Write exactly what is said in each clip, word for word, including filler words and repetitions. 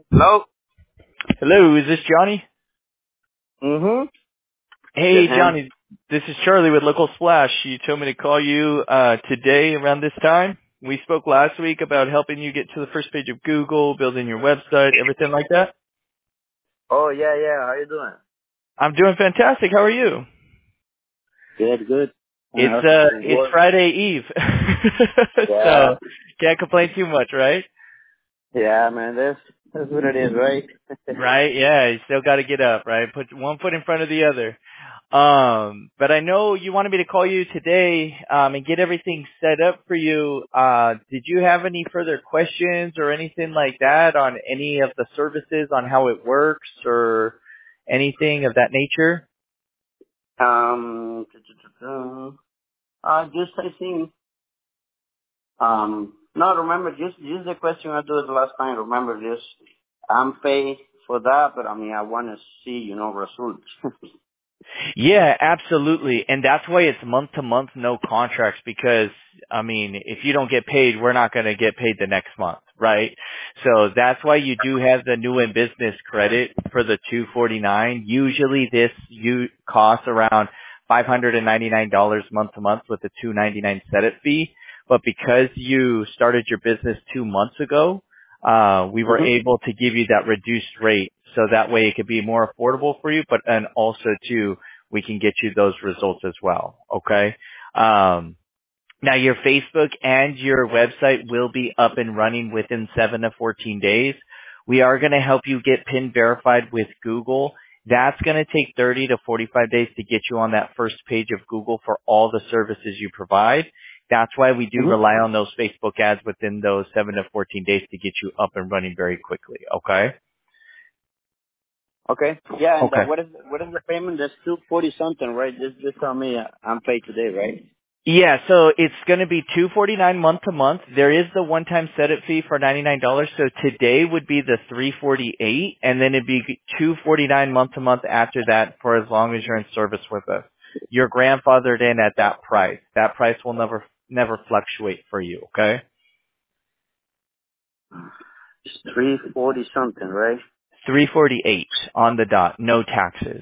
Hello? Hello, is this Johnny? Mm-hmm. Yes, Hey, him. Johnny, this is Charlie with Local Splash. You told me to call you uh, today around this time. We spoke last week about helping you get to the first page of Google, building your website, everything like that. Oh, yeah, yeah. How you doing? I'm doing fantastic. How are you? Good, good. It's Uh, uh, it's work. Friday Eve, Yeah. so can't complain too much, right? Yeah, man. That's, that's what it is, right? Right? Yeah, you still got to get up, right? Put one foot in front of the other. Um, but I know you wanted me to call you today um, and get everything set up for you. Uh, did you have any further questions or anything like that on any of the services, on how it works, or anything of that nature? um, uh, just I think, um, no, remember, just, just the question I did the last time. Remember, just, I'm paid for that, but I mean, I want to see, you know, results. Yeah, absolutely. And that's why it's month to month, no contracts, because, I mean, if you don't get paid, we're not going to get paid the next month, right? So that's why you do have the new in business credit for the two forty-nine. Usually this you costs around five hundred ninety-nine dollars month to month with the two ninety-nine setup fee. But because you started your business two months ago, uh, we were Mm-hmm. able to give you that reduced rate. So that way it could be more affordable for you, but, and also too, we can get you those results as well. Okay. Um, now your Facebook and your website will be up and running within seven to fourteen days. We are going to help you get PIN verified with Google. That's going to take thirty to forty-five days to get you on that first page of Google for all the services you provide. That's why we do Mm-hmm. rely on those Facebook ads within those seven to fourteen days to get you up and running very quickly. Okay. Okay. Yeah, and uh, Okay. what is, what is the payment? That's two forty something, right? Just, just tell me uh, I'm paid today, right? Yeah, so it's going to be two forty nine month to month. There is the one time setup fee for ninety nine dollars. So today would be the three forty eight, and then it'd be two forty nine month to month after that for as long as you're in service with us. You're grandfathered in at that price. That price will never never fluctuate for you. Okay, It's three forty something, right? three forty eight on the dot, no taxes.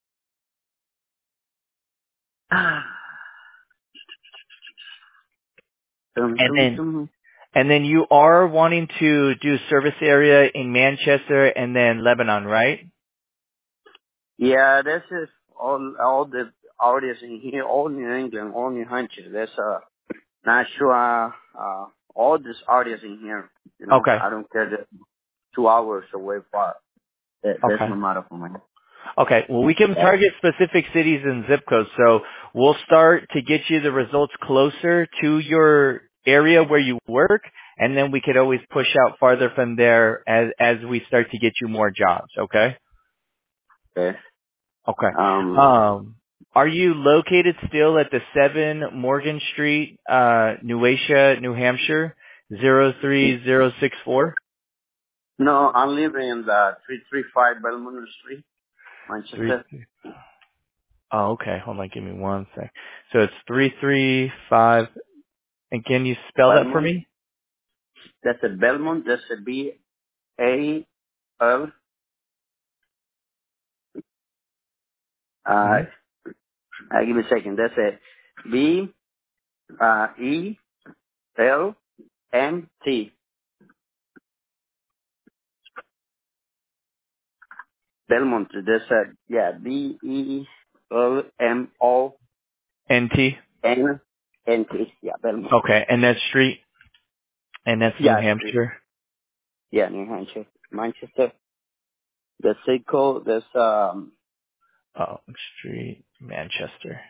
Dum, And dum, then dum. and then you are wanting to do service area in Manchester and then Lebanon, right? Yeah, this is all all the artists in here, all New England, all New Hampshire. There's uh not sure uh all these artists in here. You know, Okay. I don't care that two hours away far. That, that's Okay. no matter for me. Okay. Well, we can target specific cities and zip codes. So we'll start to get you the results closer to your area where you work, and then we could always push out farther from there as as we start to get you more jobs. Okay. Okay. Okay. Um. Um, are you located still at the seven Morgan Street, uh, Nuecia, New Hampshire, zero three zero six four? No, I'm living in the three three five Belmont Street, Three. Manchester. Oh, okay. Hold on. Give me one sec. So it's three three five. And can you spell that for Belmont. me? That's a Belmont. That's a B A L. Uh, hmm I give me a second. That's a B uh, E L M T. Belmont. That's a yeah. B E L M O N T. N N T. Yeah, Belmont. Okay. And that's street. And that's New Yeah, street. Hampshire. Yeah, New Hampshire, Manchester. The zip code. That's um. Oh, street, Manchester.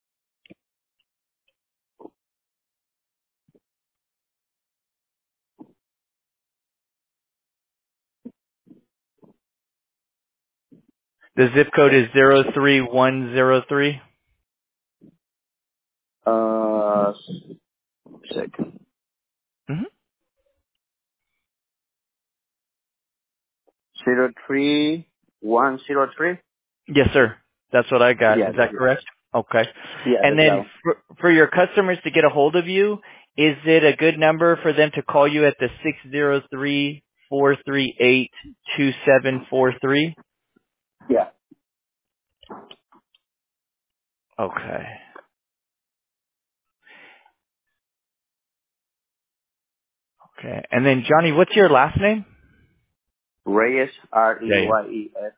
The zip code is zero three one zero three. Uh, second. Mm-hmm. Zero three one zero three. Yes, sir. That's what I got. Yeah, Is that's that it. correct? Okay. Yeah, And that's then that. for, for your customers to get a hold of you, is it a good number for them to call you at the six zero three? four three eight, two seven four three? Yeah. Okay. Okay. And then, Johnny, what's your last name? Reyes, R E Yeah, yeah. Y E S.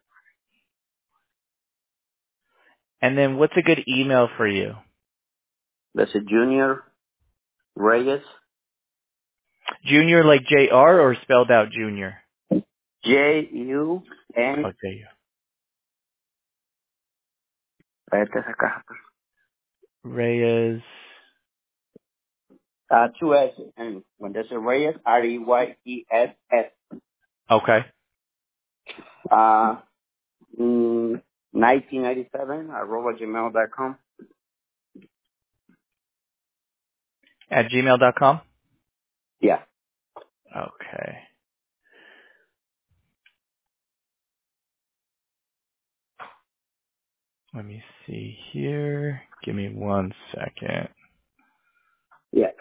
And then what's a good email for you? That's a Junior Reyes, Junior like J R or spelled out Junior? J U N. Okay. Espérate esa caja. Reyes. Uh, two S. And when there's a Reyes, R E Y E S S. Okay. Uh, mm, nineteen ninety-seven at gmail dot com. At gmail dot com? Yeah. Okay. Let me see here. Give me one second. Yeah.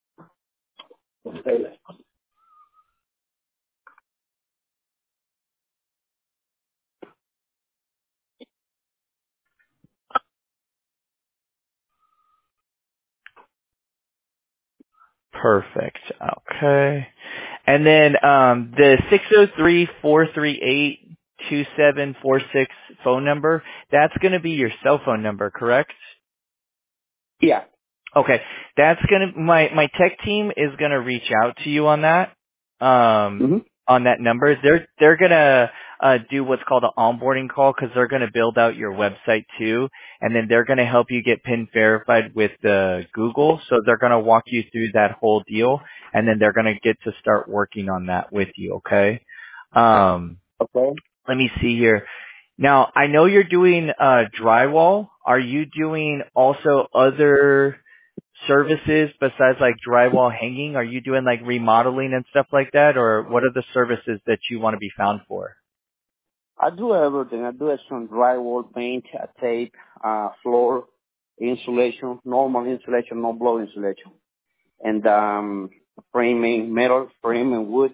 Perfect. Okay. And then um, the six oh three, four three eight, two seven four six phone number, that's going to be your cell phone number, correct? Yeah. Okay. That's going to, my, my tech team is going to reach out to you on that, um, Mm-hmm. on that number. They're, they're going to uh, do what's called an onboarding call because they're going to build out your website too. And then they're going to help you get PIN verified with uh, Google. So they're going to walk you through that whole deal. And then they're going to get to start working on that with you. Okay. Um, Okay. let me see here. Now, I know you're doing uh, drywall. Are you doing also other services besides like drywall hanging? Are you doing like remodeling and stuff like that? Or what are the services that you want to be found for? I do everything. I do some drywall, paint, uh, tape, uh, floor insulation, normal insulation, no blow insulation, and um, framing, metal frame and wood.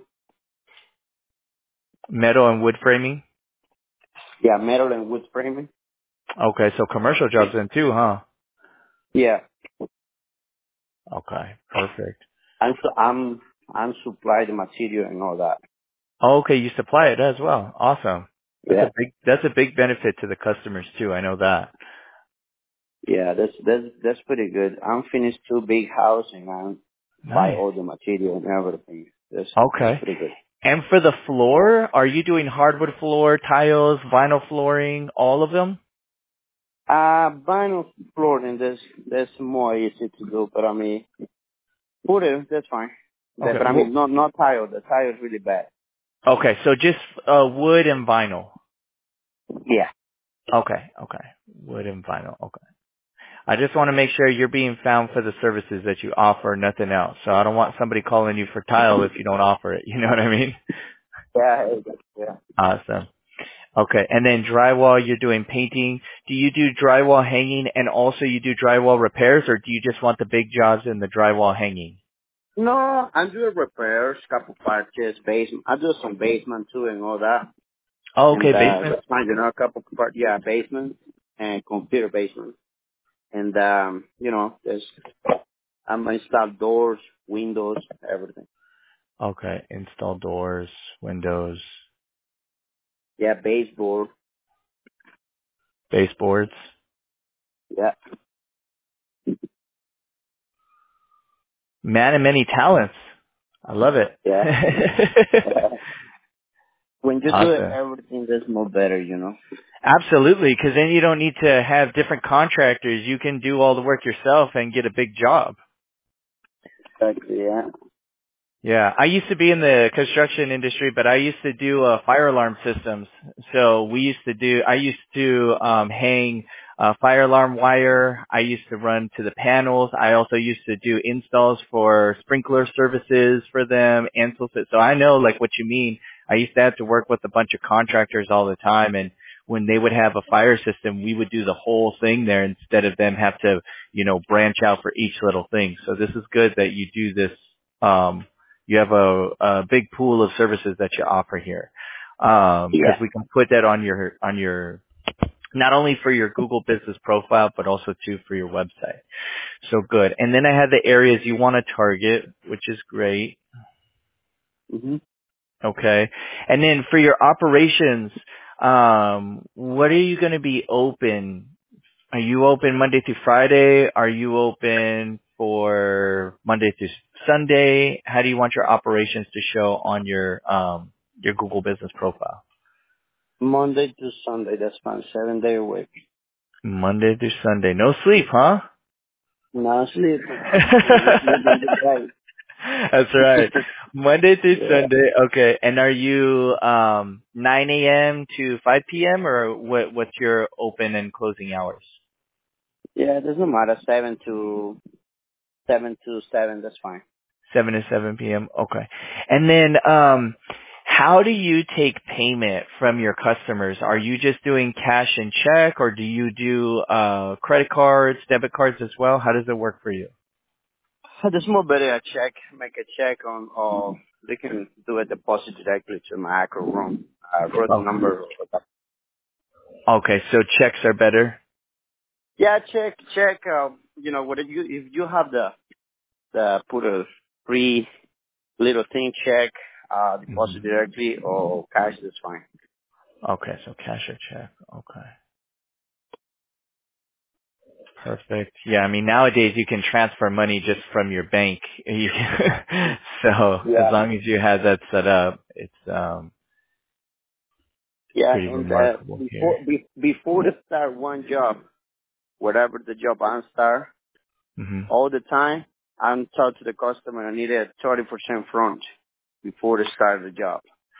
Metal and wood framing? Yeah, metal and wood framing. Okay, so commercial jobs then too, huh? Yeah, Okay, perfect. I'm su- I'm I'm supply the material and all that. Okay, you supply it as well. Awesome. That's a Yeah, big that's a big benefit to the customers too. I know that. yeah, that's that's that's pretty good. I'm finished two big house and I buy Nice. all the material and everything. That's that's Okay. pretty good. And for the floor, are you doing hardwood floor, tiles, vinyl flooring, all of them? Uh, vinyl flooring, that's that's more easy to do, but I mean, wood, that's fine. That, Okay. but I Well, mean, not not tile. The tile is really bad. okay, so just uh wood and vinyl. Yeah. Okay, okay. Wood and vinyl. Okay. I just want to make sure you're being found for the services that you offer, nothing else. So I don't want somebody calling you for tile if you don't offer it. You know what I mean? Yeah, yeah. Awesome. Okay. And then drywall, you're doing painting. Do you do drywall hanging and also you do drywall repairs, or do you just want the big jobs in the drywall hanging? No, I'm doing repairs, couple patches, basement. I do some basement too and all that. Oh, And okay, uh, basement. that's fine, you know, a couple part, yeah, basement and computer basement. And um, you know, there's I'm install doors, windows, everything. Okay. Install doors, windows, Yeah, baseboard. baseboards. Yeah, Man of many talents. I love it. yeah. When you do it, Awesome. everything that's more better, you know. Absolutely, because then you don't need to have different contractors. You can do all the work yourself and get a big job. Exactly, yeah. Yeah, I used to be in the construction industry, but I used to do uh, fire alarm systems. So we used to do, I used to um, hang uh, fire alarm wire. I used to run to the panels. I also used to do installs for sprinkler services for them. And so, so I know like what you mean. I used to have to work with a bunch of contractors all the time, and when they would have a fire system, we would do the whole thing there instead of them have to, you know, branch out for each little thing. So this is good that you do this. Um, you have a, a big pool of services that you offer here. Um, because Yeah. we can put that on your, on your, not only for your Google business profile, but also too for your website. So good. And then I had the areas you want to target, which is great. hmm Okay. And then for your operations, um, what are you going to be open? Are you open Monday through Friday? Are you open for Monday through Sunday? How do you want your operations to show on your, um, your Google business profile? Monday to Sunday, that's fine. Seven day a week. Monday through Sunday. No sleep, huh? No sleeping. Never sleeping today. That's right. Monday through Yeah. Sunday. Okay. And are you um nine a.m. to five p.m. or what? What's your open and closing hours? Yeah, it doesn't matter. Seven to seven to seven, that's fine. seven to seven p.m. Okay. And then um how do you take payment from your customers? Are you just doing cash and check, or do you do uh credit cards, debit cards as well? How does it work for you? Uh, There's more better a check, make a check on, or they can do a deposit directly to my account room. I wrote the Oh, number. okay. So checks are better. Yeah, check, check. Uh, you know, what if you if you have the the put a free little thing check, uh, Mhm. deposit directly or cash, that's fine. Okay, so cash or check. Okay. Perfect. Yeah, I mean nowadays you can transfer money just from your bank. You can- so as Yeah, long as you have that set up, it's um it's yeah. pretty And uh, remarkable here. before be, before to start one job, whatever the job I start, hmm all the time I'm talk to the customer. I need a thirty percent front before to start the job.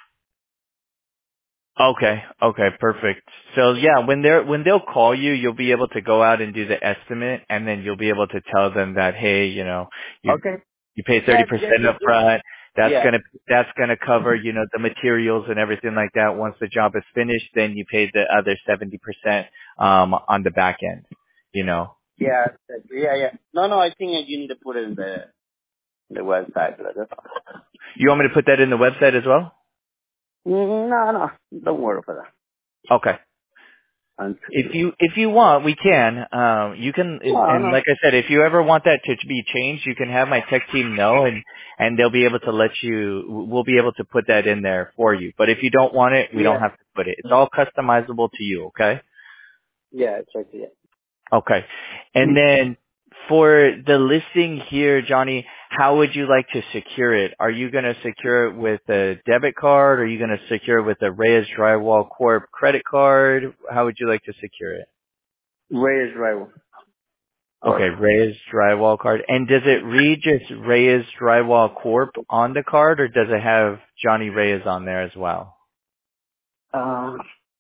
Okay. Okay. Perfect. So yeah, when they're when they'll call you, you'll be able to go out and do the estimate, and then you'll be able to tell them that hey, you know, you Okay. you pay Yeah, thirty yeah, percent just, up just front. That's yeah, gonna that's gonna cover you know the materials and everything like that. Once the job is finished, then you pay the other seventy percent um on the back end. You know. yeah, yeah, yeah. No, no, I think you need to put it in the the website. That's all. You want me to put that in the website as well? Mm, No, no, don't worry for that. Okay. And, If you if you want, we can. Um, you can, no, and no. like I said, if you ever want that to be changed, you can have my tech team know, and and they'll be able to let you. We'll be able to put that in there for you. But if you don't want it, we don't Yeah, have to put it. It's all customizable to you. Okay. yeah, it's right there. Okay. And then for the listing here, Johnny, how would you like to secure it? Are you going to secure it with a debit card? Are you going to secure it with a Reyes Drywall Corp credit card? How would you like to secure it? Ray is right. Okay, Or, Reyes Drywall card. And does it read just Reyes Drywall Corp on the card, or does it have Johnny Reyes on there as well? um,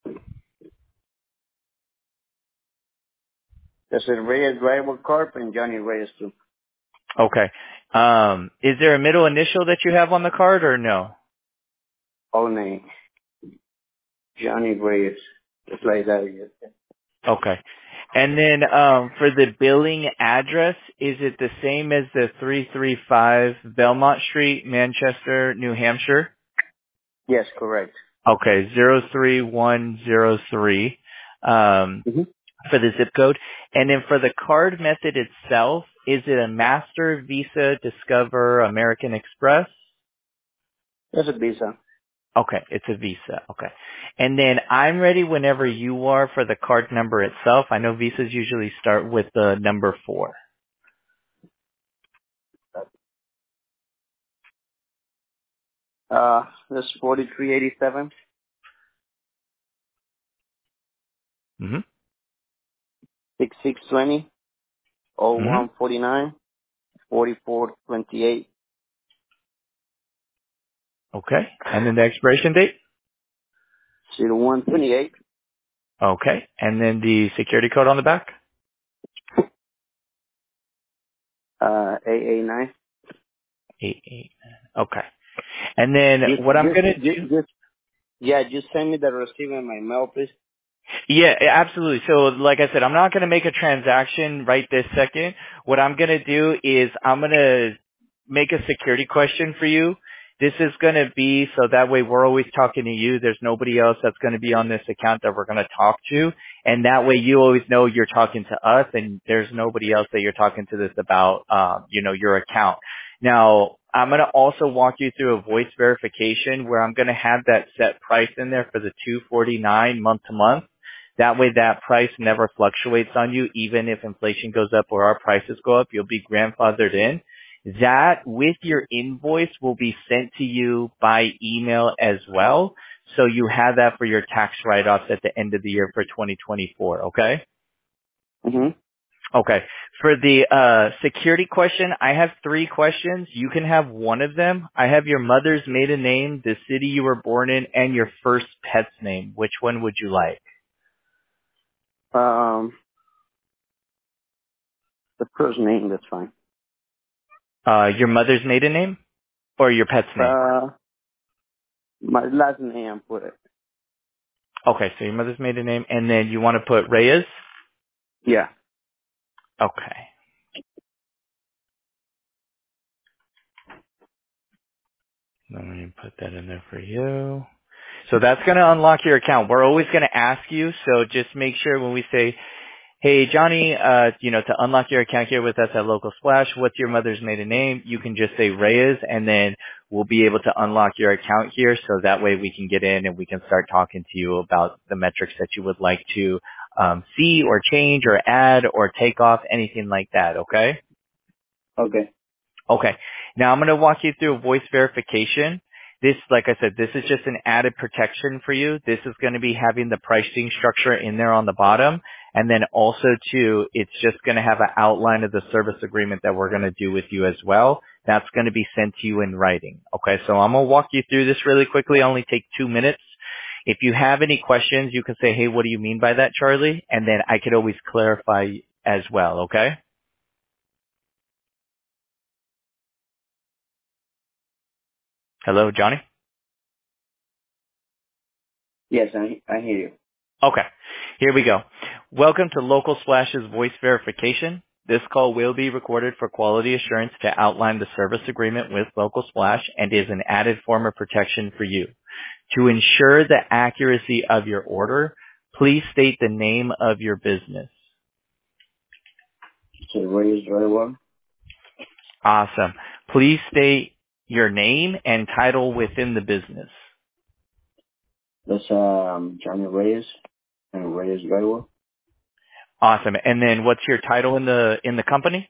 there's a Reyes Rival Corp and Johnny Reyes too. Okay. Um, is there a middle initial that you have on the card, or no? All name. Johnny Reyes. Just like that. Yes. Okay. And then um, for the billing address, is it the same as the three three five Belmont Street, Manchester, New Hampshire? Yes, correct. Okay, zero three one zero three. Um, Mm-hmm. for the zip code. And then for the card method itself, is it a Master, Visa, Discover, American Express? That's a visa. Okay, it's a Visa. Okay. And then I'm ready whenever you are for the card number itself. I know Visas usually start with the number four. Uh, that's forty-three eighty-seven, Mm-hmm. sixty-six twenty, oh one Mm-hmm. forty-nine, forty-four twenty-eight, Okay. And then the expiration date? zero one twenty-eight, Okay. And then the security code on the back? uh, eight eight nine. Eight eight. Okay. And then Just, what I'm just, gonna just, do. just, yeah, just send me the receipt in my mail, please. Yeah, absolutely. So like I said, I'm not going to make a transaction right this second. What I'm going to do is I'm going to make a security question for you. This is going to be so that way we're always talking to you. There's nobody else that's going to be on this account that we're going to talk to. And that way you always know you're talking to us and there's nobody else that you're talking to this about, um, you know, your account. Now, I'm going to also walk you through a voice verification where I'm going to have that set price in there for the two forty-nine month to month. That way that price never fluctuates on you. Even if inflation goes up or our prices go up, you'll be grandfathered in. That with your invoice will be sent to you by email as well. So you have that for your tax write-offs at the end of the year for twenty twenty-four, okay? Mm-hmm. Okay. For the uh security question, I have three questions. You can have one of them. I have your mother's maiden name, the city you were born in, and your first pet's name. Which one would you like? Um, the first name, that's fine. Uh your mother's maiden name or your pet's name? Uh, my last name, put it. Okay, so your mother's maiden name, and then you want to put Reyes? Yeah. Okay. Let me put that in there for you. So that's going to unlock your account. We're always going to ask you, so just make sure when we say, hey, Johnny, uh, you know, to unlock your account here with us at Local Splash, what's your mother's maiden name? You can just say Reyes, and then we'll be able to unlock your account here, so that way we can get in and we can start talking to you about the metrics that you would like to um, see or change or add or take off, anything like that, okay? Okay. Okay. Now I'm going to walk you through voice verification. This, like I said, this is just an added protection for you. This is going to be having the pricing structure in there on the bottom. And then also too, it's just going to have an outline of the service agreement that we're going to do with you as well. That's going to be sent to you in writing. Okay. So I'm going to walk you through this really quickly. It'll only take two minutes. If you have any questions, you can say, hey, what do you mean by that, Charlie? And then I could always clarify as well. Okay. Hello, Johnny? Yes, I, I hear you. Okay, here we go. Welcome to Local Splash's voice verification. This call will be recorded for quality assurance to outline the service agreement with Local Splash and is an added form of protection for you. To ensure the accuracy of your order, please state the name of your business. So Reyes Drywall. Awesome. Please state your name and title within the business. That's um Johnny Reyes and Reyes Drywall. Awesome. And then what's your title in the in the company?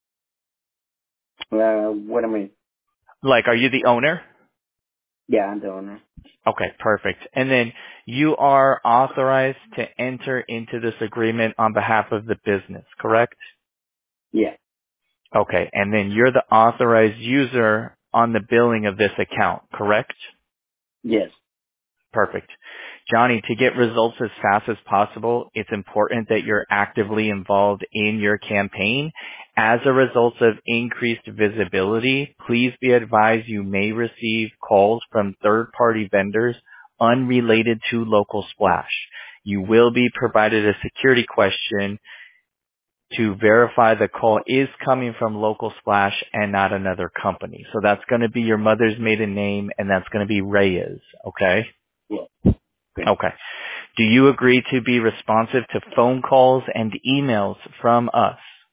Uh, what I mean? Like, are you the owner? Yeah, I'm the owner. Okay, perfect. And then you are authorized to enter into this agreement on behalf of the business, correct? Yeah. Okay, and then you're the authorized user on the billing of this account, correct? Yes. Perfect. Johnny, to get results as fast as possible, it's important that you're actively involved in your campaign. As a result of increased visibility, please be advised you may receive calls from third-party vendors unrelated to Local Splash. You will be provided a security question to verify the call is coming from Local Splash and not another company. So that's going to be your mother's maiden name, and that's going to be Reyes, okay? Yeah. Okay. Okay. Do you agree to be responsive to phone calls and emails from us?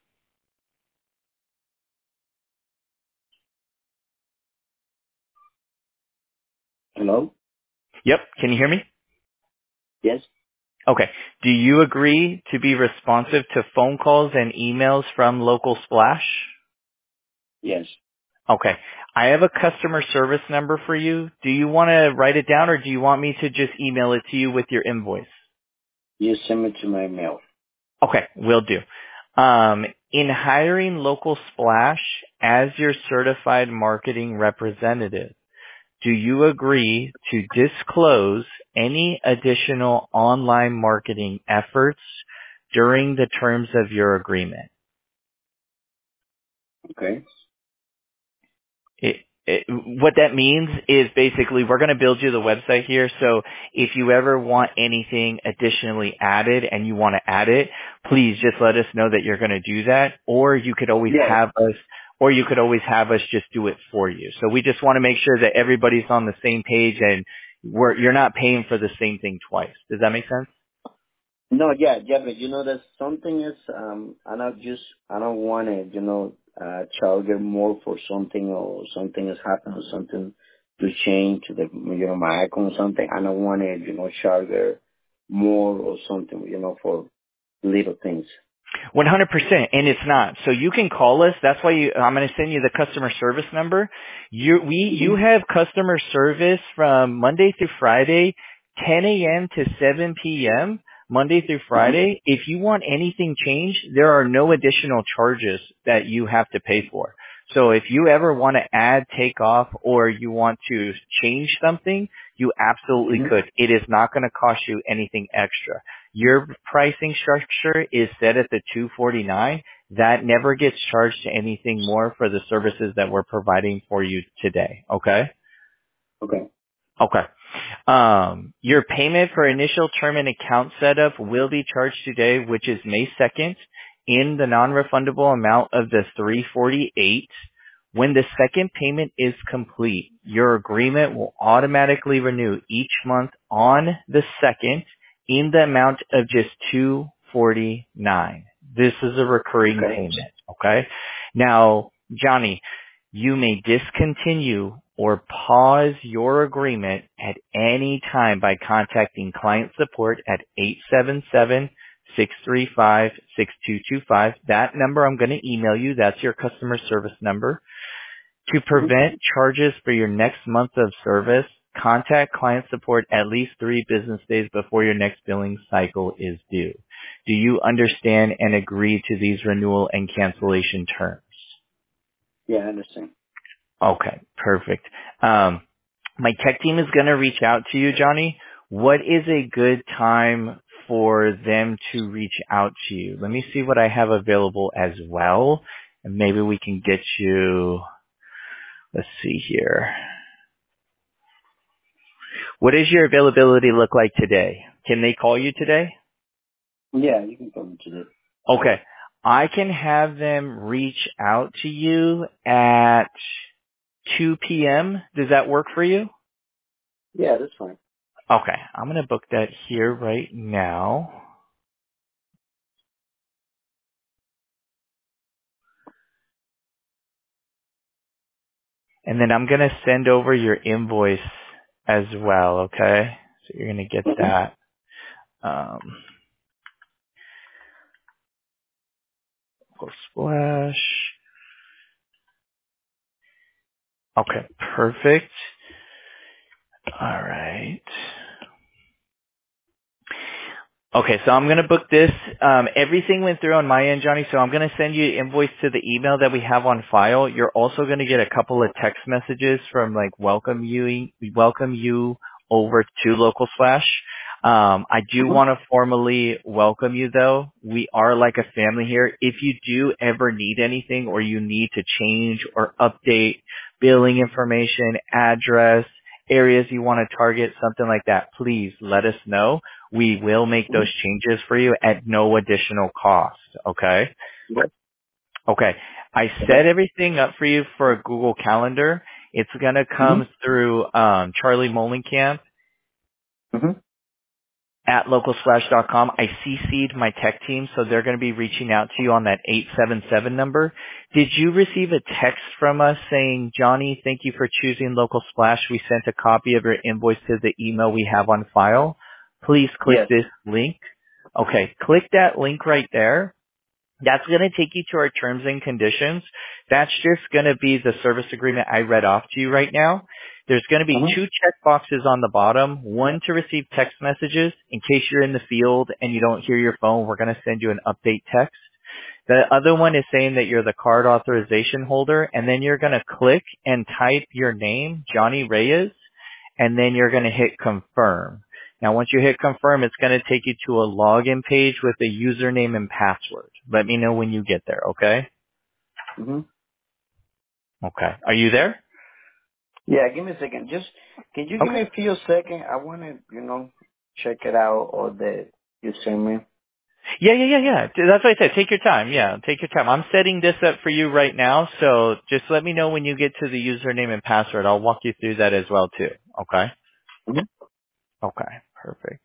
Hello? Yep. Can you hear me? Yes? Okay. Do you agree to be responsive to phone calls and emails from Local Splash? Yes. Okay. I have a customer service number for you. Do you want to write it down or do you want me to just email it to you with your invoice? You send it to my mail. Okay, will do. Um, in hiring Local Splash as your certified marketing representative, do you agree to disclose any additional online marketing efforts during the terms of your agreement? Okay. It, it, what that means is basically we're going to build you the website here. So if you ever want anything additionally added and you want to add it, please just let us know that you're going to do that. Or you could always Yes. have us or you could always have us just do it for you. So we just want to make sure that everybody's on the same page and we're, you're not paying for the same thing twice. Does that make sense? No, yeah, yeah, but you know that something is, um, I don't just, I don't want to, you know, uh, charge her more for something or something has happened or something to change to the, you know, my icon or something. I don't want to, you know, charge her more or something, you know, for little things. one hundred percent, and it's not. So you can call us. That's why you, I'm going to send you the customer service number. You, we, you have customer service from Monday through Friday, ten a.m. to seven p.m., Monday through Mm-hmm. Friday. If you want anything changed, there are no additional charges that you have to pay for. So if you ever want to add, take off, or you want to change something, you absolutely Mm-hmm. could. It is not going to cost you anything extra. Your pricing structure is set at the two forty-nine. That never gets charged to anything more for the services that we're providing for you today. Okay? Okay. Okay. Um, your payment for initial term and account setup will be charged today, which is May second, in the non-refundable amount of the three forty-eight. When the second payment is complete, your agreement will automatically renew each month on the second in the amount of just two forty-nine. This is a recurring Okay. payment, okay? Now, Johnny, you may discontinue or pause your agreement at any time by contacting client support at eight seven seven, six three five, six two two five. That number I'm going to email you. That's your customer service number. To Mm-hmm. prevent charges for your next month of service, contact client support at least three business days before your next billing cycle is due. Do you understand and agree to these renewal and cancellation terms? Yeah, I understand. Okay, perfect. Um, my tech team is going to reach out to you, Johnny. What is a good time for them to reach out to you? Let me see what I have available as well, and maybe we can get you. Let's see here. What does your availability look like today? Can they call you today? Yeah, you can come to this. Okay. I can have them reach out to you at two p.m. Does that work for you? Yeah, that's fine. Okay. I'm going to book that here right now. And then I'm going to send over your invoice as well, okay? So you're going to get Mm-hmm. that. Um, go splash. Okay, perfect. All right. Okay, so I'm going to book this. Um, everything went through on my end, Johnny, so I'm going to send you an invoice to the email that we have on file. You're also going to get a couple of text messages from like welcome you, welcome you over to Local Slash. Um, I do Mm-hmm. want to formally welcome you though. We are like a family here. If you do ever need anything or you need to change or update billing information, address, areas you want to target, something like that, please let us know. We will make those Mm-hmm. changes for you at no additional cost. Okay? Yes. Okay. I set Okay. everything up for you for a Google Calendar. It's going to come Mm-hmm. through um, Charlie Molenkamp Mm-hmm. at localsplash dot com. I C C'd my tech team, so they're going to be reaching out to you on that eight seven seven number. Did you receive a text from us saying, Johnny, thank you for choosing Local Splash. We sent a copy of your invoice to the email we have on file. Please click Yes. this link. Okay, click that link right there. That's going to take you to our terms and conditions. That's just going to be the service agreement I read off to you right now. There's going to be Mm-hmm. two check boxes on the bottom. One to receive text messages. In case you're in the field and you don't hear your phone, we're going to send you an update text. The other one is saying that you're the card authorization holder, and then you're going to click and type your name, Johnny Reyes, and then you're going to hit confirm. Now, once you hit confirm, it's going to take you to a login page with a username and password. Let me know when you get there, okay? Mm-hmm. Okay. Are you there? Yeah, give me a second. Just, can you give me Okay. a few seconds? I want to, you know, check it out or the you send me. Yeah, yeah, yeah, yeah. That's what I said. Take your time. Yeah, take your time. I'm setting this up for you right now, so just let me know when you get to the username and password. I'll walk you through that as well too. Okay? Mm-hmm. Okay. Perfect.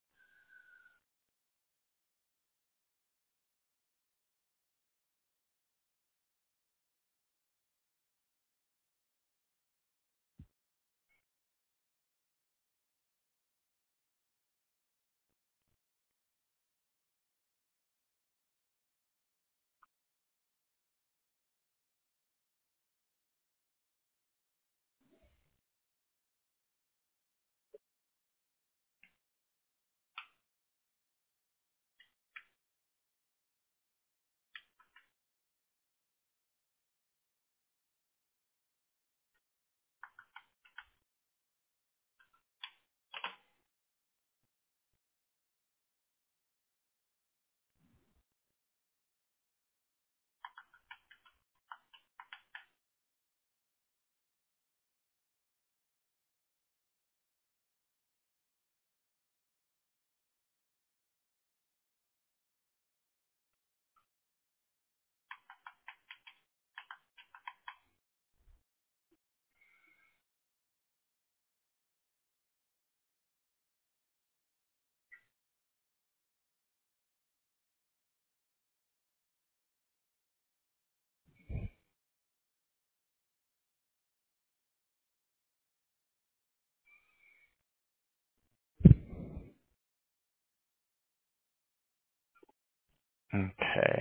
Okay.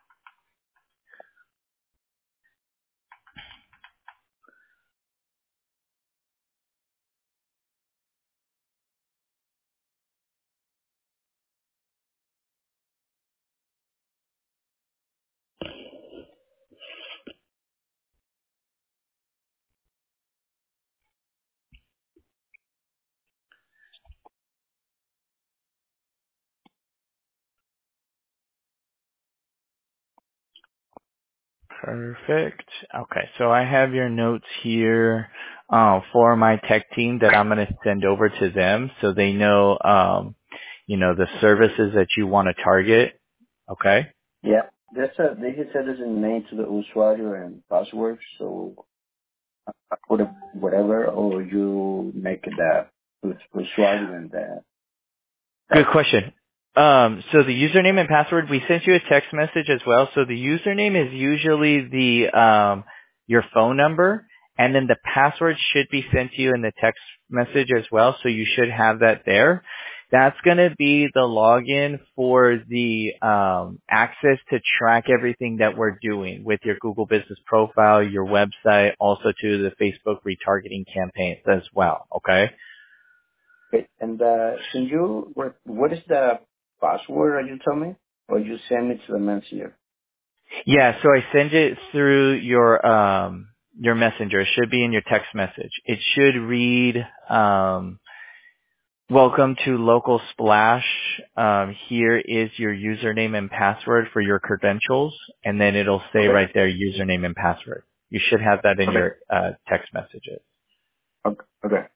Perfect. Okay, so I have your notes here uh, for my tech team that I'm going to send over to them so they know, um, you know, the services that you want to target. Okay. Yeah. That's a, they just said there's a name to the usuario and password, so I put a whatever, or you make that us- usuario and the Good password. question. Um, so the username and password, we sent you a text message as well. So the username is usually the um, your phone number, and then the password should be sent to you in the text message as well. So you should have that there. That's going to be the login for the um, access to track everything that we're doing with your Google Business Profile, your website, also to the Facebook retargeting campaigns as well. Okay. Okay. And uh, can you, what, what is the password that you tell me? Or you send it to the messenger? Yeah, so I send it through your um your messenger. It should be in your text message. It should read um welcome to Local Splash. Um here is your username and password for your credentials, and then it'll say Okay. right there username and password. You should have that in Okay. your uh text messages. Okay. Okay.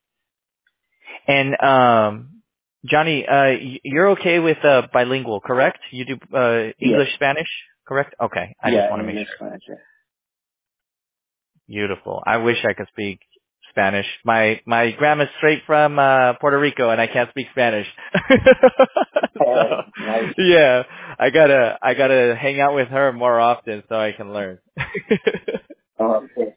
And um Johnny, uh y- you're okay with uh bilingual, correct? You do uh Yes. English Spanish, correct? Okay. I just Yeah, want to make English, sure. Spanish. Yeah. Beautiful. I wish I could speak Spanish. My my grandma's straight from uh Puerto Rico and I can't speak Spanish. So Uh, nice. yeah, I gotta I gotta hang out with her more often so I can learn. Uh, okay.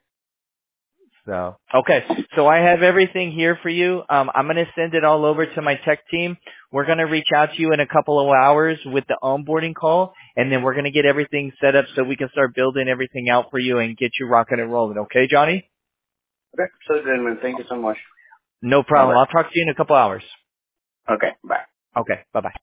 So okay. So I have everything here for you. Um I'm gonna send it all over to my tech team. We're gonna reach out to you in a couple of hours with the onboarding call, and then we're gonna get everything set up so we can start building everything out for you and get you rocking and rolling. Okay, Johnny? Okay. So good, man. Thank you so much. No problem. I'll Bye-bye. talk to you in a couple hours. Okay. Bye. Okay. Bye-bye.